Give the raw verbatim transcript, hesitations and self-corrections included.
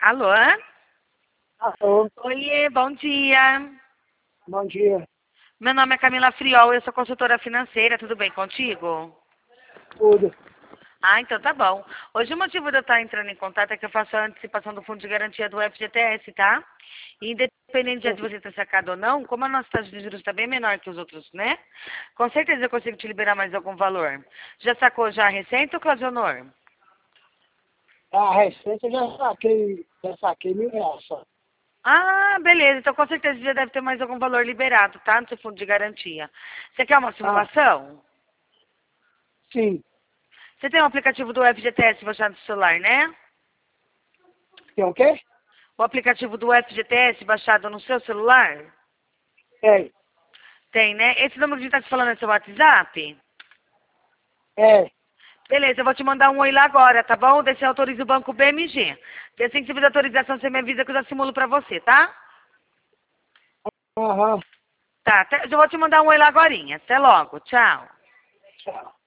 Alô? Alô, Oiê, bom dia. bom dia. Meu nome é Camila Friol, eu sou consultora financeira, tudo bem contigo? Tudo. Ah, então tá bom. Hoje o motivo de eu estar entrando em contato é que eu faço a antecipação do fundo de garantia do F G T S, tá? E independente de você ter sacado ou não, como a nossa taxa de juros está bem menor que os outros, né? Com certeza eu consigo te liberar mais algum valor. Já sacou já a receita, ou Claudionor? A receita eu já saquei, já saquei mil reais só. Ah, beleza. Então com certeza já deve ter mais algum valor liberado, tá? No seu fundo de garantia. Você quer uma Ah, simulação? sim. Você tem o aplicativo do F G T S baixado no celular, né? Tem o quê? O aplicativo do F G T S baixado no seu celular? É, Tem, né? Esse número que está te falando é seu WhatsApp? é. Beleza, eu vou te mandar um oi lá agora, tá bom? Daí você autoriza o banco B M G. E assim que você fizer a autorização, você me avisa que eu já simulo pra você, tá? Aham. Tá, até- eu vou te mandar um oi lá agorinha. Até logo, tchau. Tchau.